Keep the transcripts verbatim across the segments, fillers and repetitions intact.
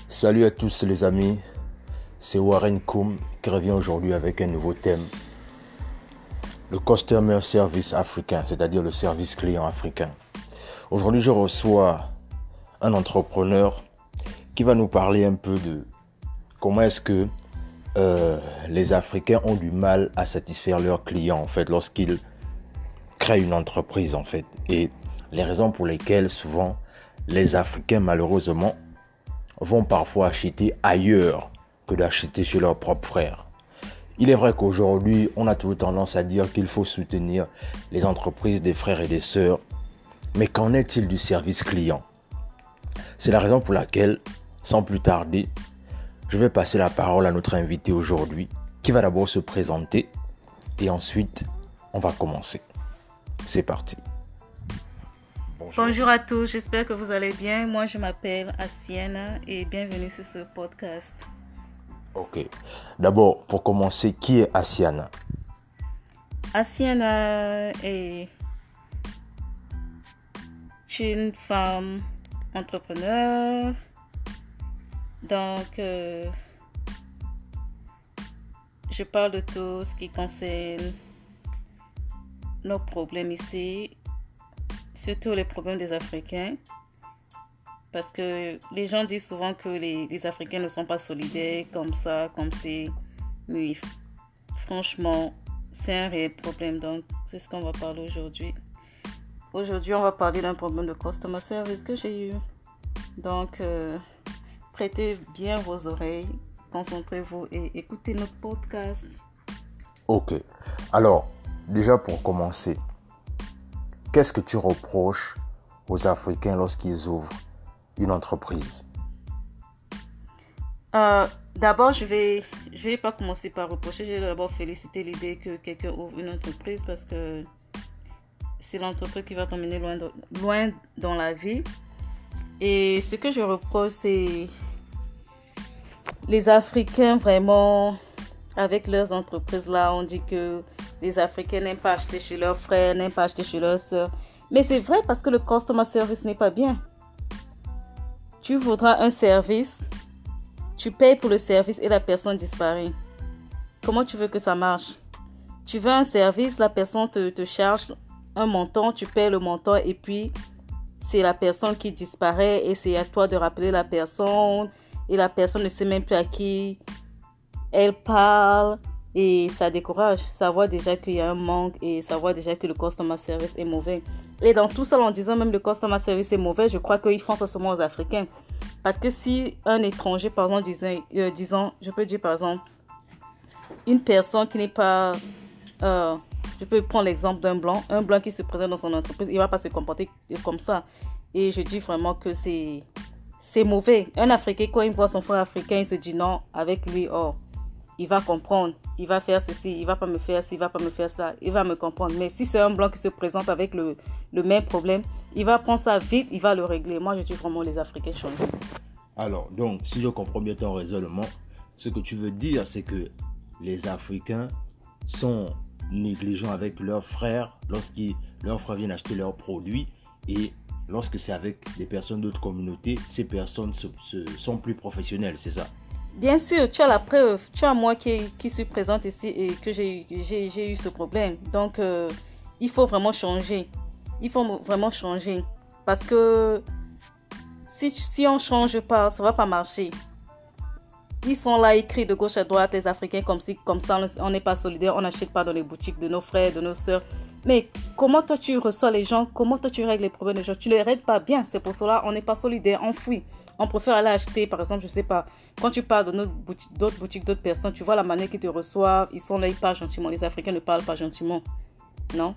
Salut à tous les amis, c'est Warren Koum qui revient aujourd'hui avec un nouveau thème. Le Customer Service africain, c'est-à-dire le service client africain. Aujourd'hui, je reçois un entrepreneur qui va nous parler un peu de comment est-ce que euh, les Africains ont du mal à satisfaire leurs clients en fait lorsqu'ils créent une entreprise en fait, et les raisons pour lesquelles souvent les Africains malheureusement vont parfois acheter ailleurs que d'acheter chez leurs propres frères. Il est vrai qu'aujourd'hui, on a toujours tendance à dire qu'il faut soutenir les entreprises des frères et des sœurs, mais qu'en est-il du service client? C'est la raison pour laquelle, sans plus tarder, je vais passer la parole à notre invité aujourd'hui, qui va d'abord se présenter, et ensuite, on va commencer. C'est parti. Bonjour. Bonjour à tous, j'espère que vous allez bien. Moi, je m'appelle Asiana et bienvenue sur ce podcast. Ok. D'abord, pour commencer, qui est Asiana? Asiana est une femme entrepreneur. Donc, euh, je parle de tout ce qui concerne nos problèmes ici, surtout les problèmes des Africains, parce que les gens disent souvent que les, les Africains ne sont pas solidaires comme ça, comme c'est... Mais franchement, c'est un réel problème, donc c'est ce qu'on va parler aujourd'hui. Aujourd'hui, on va parler d'un problème de customer service que j'ai eu. Donc, euh, prêtez bien vos oreilles, concentrez-vous et écoutez notre podcast. Ok. Alors, déjà pour commencer, qu'est-ce que tu reproches aux Africains lorsqu'ils ouvrent une entreprise? euh, D'abord, je vais, je vais pas commencer par reprocher. Je vais d'abord féliciter l'idée que quelqu'un ouvre une entreprise parce que c'est l'entreprise qui va t'emmener loin, de, loin dans la vie. Et ce que je reproche, c'est les Africains vraiment, avec leurs entreprises là, on dit que les Africains n'aiment pas acheter chez leurs frères, n'aiment pas acheter chez leurs sœurs. Mais c'est vrai parce que le customer service n'est pas bien. Tu voudras un service, tu payes pour le service et la personne disparaît. Comment tu veux que ça marche? Tu veux un service, la personne te, te charge un montant, tu payes le montant et puis c'est la personne qui disparaît et c'est à toi de rappeler la personne et la personne ne sait même plus à qui elle parle. Et ça décourage, ça voit déjà qu'il y a un manque et ça voit déjà que le customer service est mauvais. Et dans tout ça, en disant même le customer service est mauvais, je crois qu'ils font ça seulement aux Africains. Parce que si un étranger, par exemple, disant, euh, disons, je peux dire par exemple, une personne qui n'est pas... Euh, je peux prendre l'exemple d'un blanc, un blanc qui se présente dans son entreprise, il ne va pas se comporter comme ça. Et je dis vraiment que c'est, c'est mauvais. Un Africain, quand il voit son frère africain, il se dit non, avec lui, oh, il va comprendre, il va faire ceci, il va pas me faire ci, il va pas me faire ça, il va me comprendre. Mais si c'est un blanc qui se présente avec le, le même problème, il va prendre ça vite, il va le régler. Moi, je dis vraiment les Africains changent. Alors, donc, si je comprends bien ton raisonnement, ce que tu veux dire, c'est que les Africains sont négligents avec leurs frères lorsqu'ils, leurs frères viennent acheter leurs produits, et lorsque c'est avec des personnes d'autres communautés, ces personnes se, se, sont plus professionnelles, c'est ça? Bien sûr, tu as la preuve. Tu as moi qui, qui suis présente ici et que j'ai, j'ai, j'ai eu ce problème. Donc, euh, il faut vraiment changer. Il faut vraiment changer. Parce que si, si on ne change pas, ça ne va pas marcher. Ils sont là, écrits de gauche à droite, les Africains, comme, si, comme ça, on n'est pas solidaires. On n'achète pas dans les boutiques de nos frères, de nos sœurs. Mais comment toi tu reçois les gens? Comment toi tu règles les problèmes des gens? Tu ne les règles pas bien. C'est pour cela qu'on n'est pas solidaires, on fuit. On préfère aller acheter, par exemple, je ne sais pas, quand tu parles de notre boutique, d'autres boutiques, d'autres personnes, tu vois la manière qu'ils te reçoivent, ils sont là, ils parlent gentiment. Les Africains ne parlent pas gentiment, non?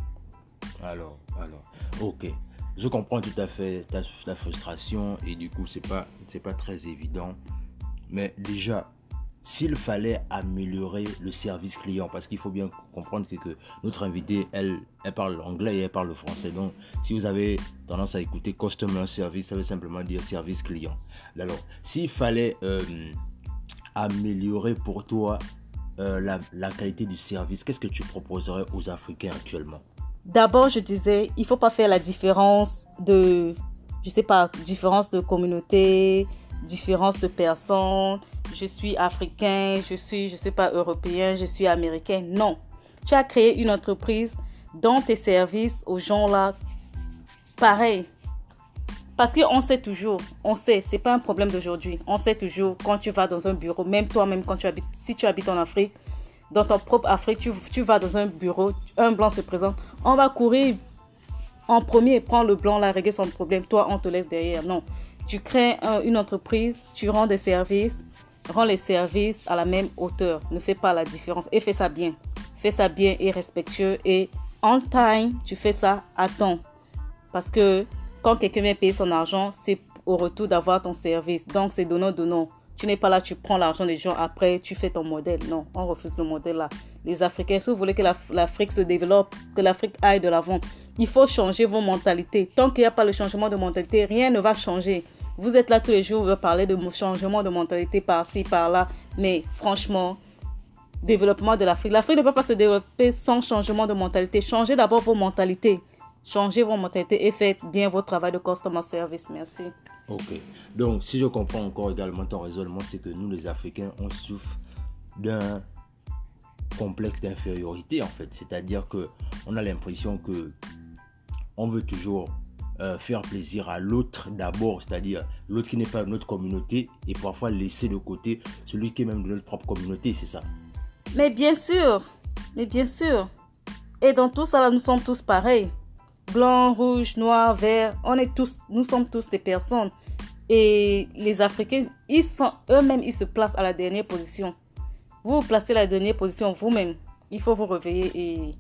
Alors, alors, ok. Je comprends tout à fait ta, ta frustration et du coup, c'est pas, c'est pas très évident. Mais déjà, s'il fallait améliorer le service client, parce qu'il faut bien comprendre que, que notre invitée, elle, elle parle l'anglais et elle parle le français. Donc, si vous avez tendance à écouter Customer Service, ça veut simplement dire service client. Alors, s'il fallait euh, améliorer pour toi euh, la, la qualité du service, qu'est-ce que tu proposerais aux Africains actuellement? D'abord, je disais, il ne faut pas faire la différence de, je sais pas, différence de communauté, différence de personnes. Je suis africain, je suis, je sais pas, européen, je suis américain. Non. Tu as créé une entreprise dont tes services aux gens là, pareil. Parce qu'on sait toujours, on sait, c'est pas un problème d'aujourd'hui. On sait toujours quand tu vas dans un bureau, même toi-même quand tu habites, si tu habites en Afrique, dans ton propre Afrique, tu, tu vas dans un bureau, un blanc se présente, on va courir en premier, prendre le blanc là, régler son problème. Toi, on te laisse derrière. Non. Tu crées un, une entreprise, tu rends des services, rends les services à la même hauteur. Ne fais pas la différence et fais ça bien. Fais ça bien et respectueux et on time, tu fais ça à temps. Parce que quand quelqu'un vient payer son argent, c'est au retour d'avoir ton service. Donc, c'est donnant-donnant. Tu n'es pas là, tu prends l'argent des gens, après, tu fais ton modèle. Non, on refuse le modèle là. Les Africains, si vous voulez que la, l'Afrique se développe, que l'Afrique aille de l'avant, il faut changer vos mentalités. Tant qu'il n'y a pas le changement de mentalité, rien ne va changer. Vous êtes là tous les jours, vous parlez de changement de mentalité par-ci, par-là. Mais franchement, développement de l'Afrique. L'Afrique ne peut pas se développer sans changement de mentalité. Changez d'abord vos mentalités. Changez vos mentalités et faites bien votre travail de customer service. Merci. Ok. Donc, si je comprends encore également ton raisonnement, c'est que nous, les Africains, on souffre d'un complexe d'infériorité, en fait. C'est-à-dire qu'on a l'impression que on veut toujours euh, faire plaisir à l'autre d'abord, c'est-à-dire l'autre qui n'est pas de notre communauté et parfois laisser de côté celui qui est même de notre propre communauté, c'est ça? Mais bien sûr, mais bien sûr. Et dans tout ça, là, nous sommes tous pareils. Blanc, rouge, noir, vert, on est tous, nous sommes tous des personnes. Et les Africains, ils sont eux-mêmes, ils se placent à la dernière position. Vous vous placez à la dernière position vous-même. Il faut vous réveiller et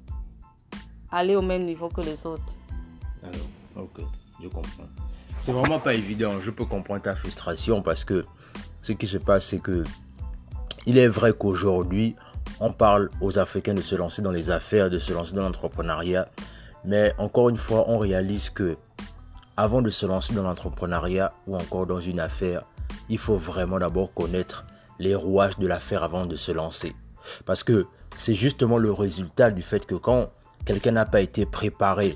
aller au même niveau que les autres. Alors, ok, je comprends. C'est vraiment pas évident. Je peux comprendre ta frustration parce que ce qui se passe, c'est que il est vrai qu'aujourd'hui, on parle aux Africains de se lancer dans les affaires, de se lancer dans l'entrepreneuriat. Mais encore une fois, on réalise que avant de se lancer dans l'entrepreneuriat ou encore dans une affaire, il faut vraiment d'abord connaître les rouages de l'affaire avant de se lancer. Parce que c'est justement le résultat du fait que quand quelqu'un n'a pas été préparé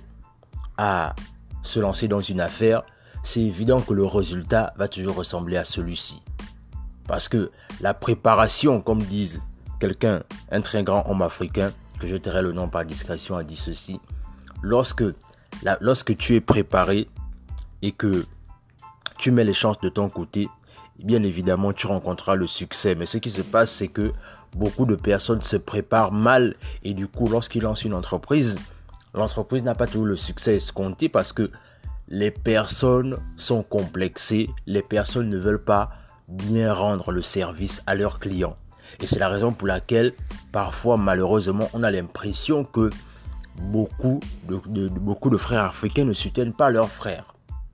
à se lancer dans une affaire, c'est évident que le résultat va toujours ressembler à celui-ci. Parce que la préparation, comme disent quelqu'un, un très grand homme africain, que je tairai le nom par discrétion, a dit ceci: lorsque, la, lorsque tu es préparé et que tu mets les chances de ton côté, bien évidemment tu rencontreras le succès. Mais ce qui se passe, c'est que beaucoup de personnes se préparent mal et du coup, lorsqu'ils lancent une entreprise, l'entreprise n'a pas toujours le succès escompté parce que les personnes sont complexées, les personnes ne veulent pas bien rendre le service à leurs clients. Et c'est la raison pour laquelle, parfois, malheureusement, on a l'impression que beaucoup de, de, de, beaucoup de frères africains ne soutiennent pas leurs frères.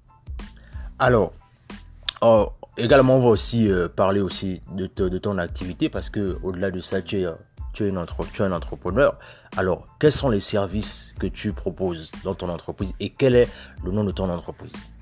Alors, euh, également, on va aussi euh, parler aussi de, te, de ton activité parce que au-delà de ça, tu es, tu, es une entre, tu es un entrepreneur. Alors, quels sont les services que tu proposes dans ton entreprise et quel est le nom de ton entreprise?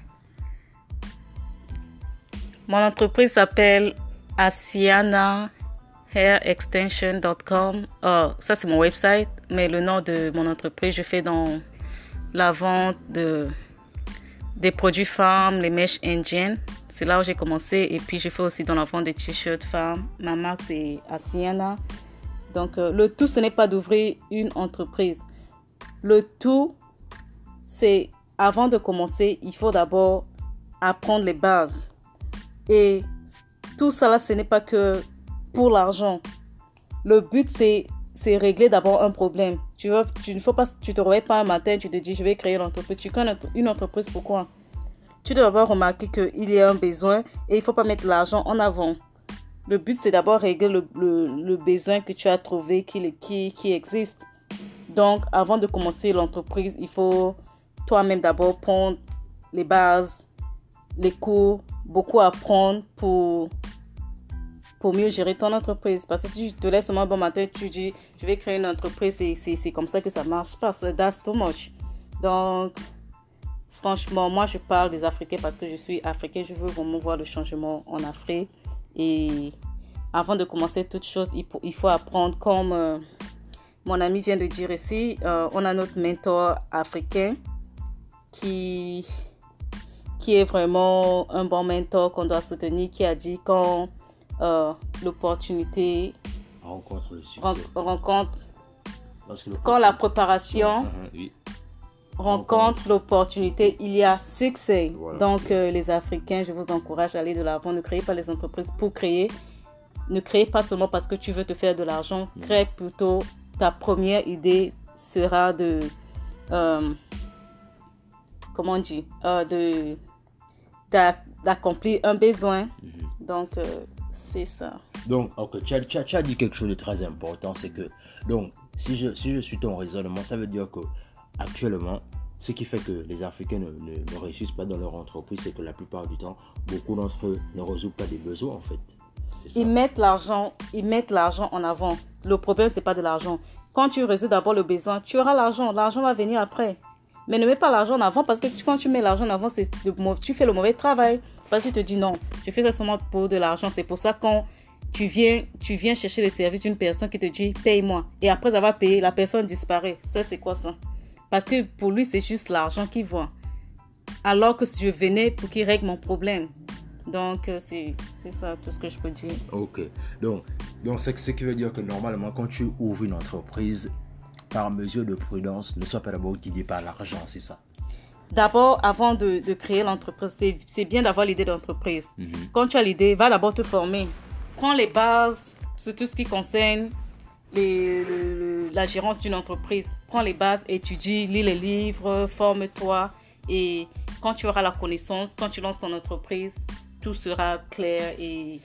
Mon entreprise s'appelle Asiana hair extension dot com. Oh, ça, c'est mon website, mais le nom de mon entreprise, je fais dans la vente de, des produits femmes, les mèches indiennes. C'est là où j'ai commencé. Et puis, je fais aussi dans la vente des t-shirts femmes. Ma marque, c'est Asiana. Donc, euh, le tout, ce n'est pas d'ouvrir une entreprise. Le tout, c'est avant de commencer, il faut d'abord apprendre les bases. Et tout ça, là, ce n'est pas que pour l'argent. Le but, c'est, c'est régler d'abord un problème. Tu veux, tu ne faut pas, tu te réveilles pas un matin, tu te dis, je vais créer une entreprise. Tu crées une entreprise, pourquoi? Tu dois d'abord remarquer qu'il y a un besoin et il ne faut pas mettre l'argent en avant. Le but, c'est d'abord régler le, le, le besoin que tu as trouvé, qui, qui, qui existe. Donc, avant de commencer l'entreprise, il faut toi-même d'abord prendre les bases, les cours, beaucoup apprendre pour, pour mieux gérer ton entreprise. Parce que si tu te lèves seulement un bon matin, tu dis, je vais créer une entreprise, c'est, c'est, c'est comme ça que ça marche pas. That's too much. Donc, franchement, moi, je parle des Africains parce que je suis africain. Je veux vraiment voir le changement en Afrique. Et avant de commencer toute chose, il faut, il faut apprendre, comme euh, mon ami vient de dire ici, euh, on a notre mentor africain qui, qui est vraiment un bon mentor qu'on doit soutenir, qui a dit quand euh, l'opportunité rencontre le succès. Ren- rencontre, Lorsque quand la préparation uh-huh, oui. rencontre, rencontre l'opportunité, il y a succès. Voilà. Donc, euh, les Africains, je vous encourage à aller de l'avant. Ne créez pas les entreprises pour créer. Ne créez pas seulement parce que tu veux te faire de l'argent. Mm. Crée plutôt, ta première idée sera de... Euh, comment on dit euh, de, d'a- d'accomplir un besoin. Mm-hmm. Donc, euh, c'est ça. Donc, ok, tu as, tu as- tu as dit quelque chose de très important, c'est que, donc, si je, si je suis ton raisonnement, ça veut dire que, actuellement, ce qui fait que les Africains ne, ne, ne réussissent pas dans leur entreprise, c'est que la plupart du temps, beaucoup d'entre eux ne résolvent pas des besoins, en fait. C'est ça. Ils mettent l'argent, ils mettent l'argent en avant. Le problème, c'est pas de l'argent. Quand tu résous d'abord le besoin, tu auras l'argent. L'argent va venir après. Mais ne mets pas l'argent en avant parce que tu- quand tu mets l'argent en avant, c'est de mau- tu fais le mauvais travail. Parce que tu te dis non, je fais ça seulement pour de l'argent. C'est pour ça que quand tu viens, tu viens chercher les services d'une personne qui te dit paye-moi. Et après avoir payé, la personne disparaît. Ça, c'est quoi ça? Parce que pour lui, c'est juste l'argent qu'il voit. Alors que si je venais pour qu'il règle mon problème. Donc, euh, c'est c'est ça tout ce que je peux dire. Ok, donc, donc c'est ce qui veut dire que normalement, quand tu ouvres une entreprise, par mesure de prudence, ne sois pas d'abord guidé par l'argent, c'est ça. D'abord, avant de, de créer l'entreprise, c'est, c'est bien d'avoir l'idée d'entreprise. Mhm. Quand tu as l'idée, va d'abord te former. Prends les bases sur tout ce qui concerne les, le- le- la gérance d'une entreprise. Prends les bases, étudie, lis les livres, forme-toi. Et quand tu auras la connaissance, quand tu lances ton entreprise, tout sera clair et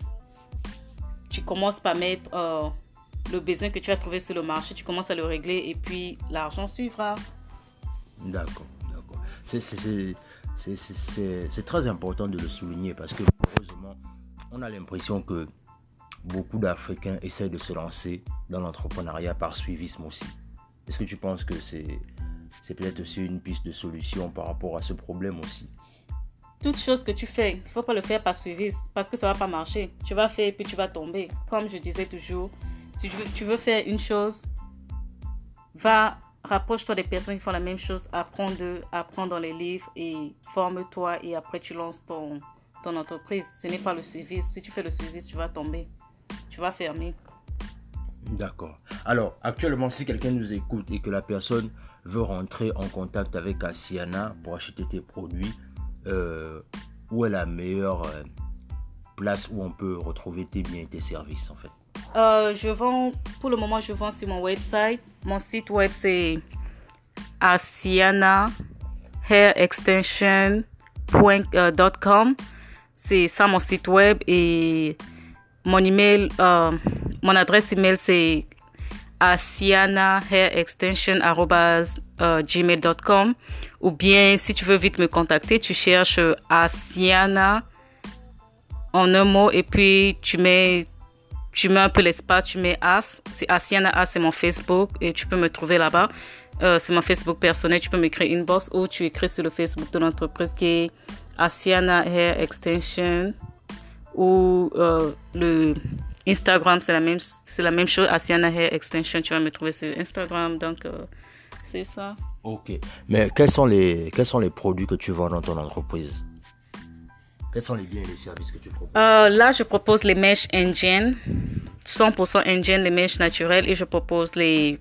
tu commences par mettre euh, le besoin que tu as trouvé sur le marché, tu commences à le régler et puis l'argent suivra. D'accord, d'accord. C'est, c'est, c'est, c'est, c'est, c'est- c'est très important de le souligner parce que, heureusement, on a l'impression que beaucoup d'Africains essaient de se lancer dans l'entrepreneuriat par suivisme aussi. Est-ce que tu penses que c'est, c'est peut-être aussi une piste de solution par rapport à ce problème aussi? Toute chose que tu fais, il ne faut pas le faire par suivisme parce que ça ne va pas marcher. Tu vas faire et puis tu vas tomber. Comme je disais toujours, si tu veux, tu veux faire une chose, va, rapproche-toi des personnes qui font la même chose, apprends d'eux, apprends dans les livres et forme-toi et après tu lances ton, ton entreprise. Ce n'est pas le suivisme. Si tu fais le suivisme, tu vas tomber. Tu vas fermer. D'accord. Alors, actuellement, si quelqu'un nous écoute et que la personne veut rentrer en contact avec Asiana pour acheter tes produits, euh, où est la meilleure euh, place où on peut retrouver tes biens et tes services en fait? Euh, je vends, pour le moment, je vends sur mon website. Mon site web, c'est asiana hair extension dot com. C'est ça mon site web et mon email, euh, mon adresse email, c'est asiana hair extension arobase gmail dot com. Ou bien, si tu veux vite me contacter, tu cherches Asiana en un mot et puis tu mets, tu mets un peu l'espace, tu mets As. C'est Asiana As, c'est mon Facebook et tu peux me trouver là-bas. Euh, c'est mon Facebook personnel, tu peux m'écrire inbox ou tu écris sur le Facebook de l'entreprise qui est Asiana Hair Extension ou euh, le Instagram, c'est la même, c'est la même chose, Asiana Hair Extension, tu vas me trouver sur Instagram, donc euh, c'est ça. Ok. Mais quels sont les quels sont les produits que tu vends dans ton entreprise? Quels sont les biens et les services que tu proposes? Euh, là, je propose les mèches indiennes, cent pour cent indiennes, les mèches naturelles, et je propose les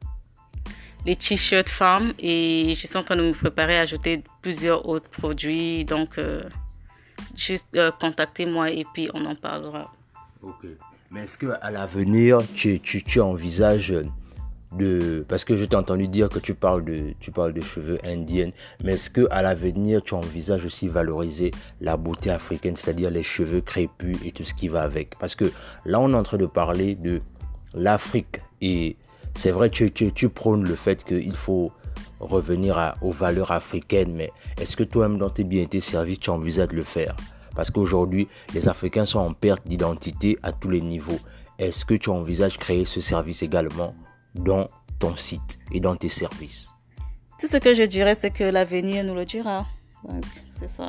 les t-shirts femmes et je suis en train de me préparer à ajouter plusieurs autres produits, donc euh, juste euh, contactez-moi et puis on en parlera. Ok. Mais est-ce que à l'avenir tu, tu, tu envisages de, parce que je t'ai entendu dire que tu parles de tu parles de cheveux indiennes, mais est-ce que à l'avenir tu envisages aussi valoriser la beauté africaine, c'est-à-dire les cheveux crépus et tout ce qui va avec? Parce que là on est en train de parler de l'Afrique et c'est vrai que tu, tu, tu prônes le fait qu'il faut revenir à, aux valeurs africaines, mais est-ce que toi-même dans tes biens et tes services tu envisages de le faire? Parce qu'aujourd'hui les Africains sont en perte d'identité à tous les niveaux. Est-ce que tu envisages créer ce service également dans ton site et dans tes services? Tout ce que je dirais, c'est que l'avenir nous le dira. Donc, c'est ça.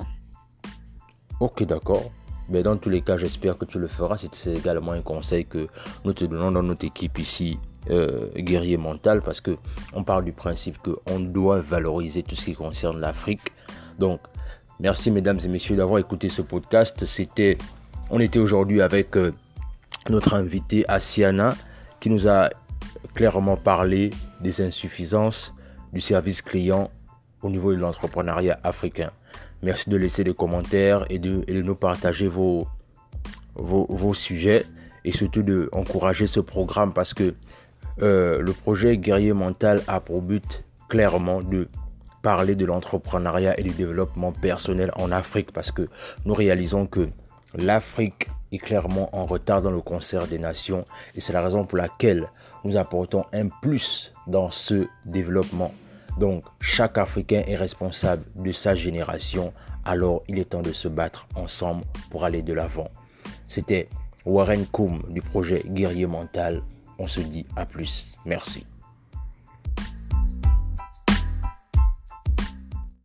Ok, d'accord. Mais dans tous les cas, j'espère que tu le feras. C'est également un conseil que nous te donnons dans notre équipe ici, euh, Guerrier Mental, parce qu'on parle du principe qu'on doit valoriser tout ce qui concerne l'Afrique. Donc, Merci mesdames et messieurs d'avoir écouté ce podcast. C'était, on était aujourd'hui avec euh, notre invité Asiana qui nous a clairement parlé des insuffisances du service client au niveau de l'entrepreneuriat africain. Merci de laisser des commentaires et de, et de nous partager vos, vos, vos sujets et surtout d'encourager ce programme parce que euh, le projet Guerrier Mental a pour but clairement de parler de l'entrepreneuriat et du développement personnel en Afrique parce que nous réalisons que l'Afrique est clairement en retard dans le concert des nations et c'est la raison pour laquelle nous apportons un plus dans ce développement. Donc, chaque Africain est responsable de sa génération, alors il est temps de se battre ensemble pour aller de l'avant. C'était Warren Coum du projet Guerrier Mental. On se dit à plus. Merci.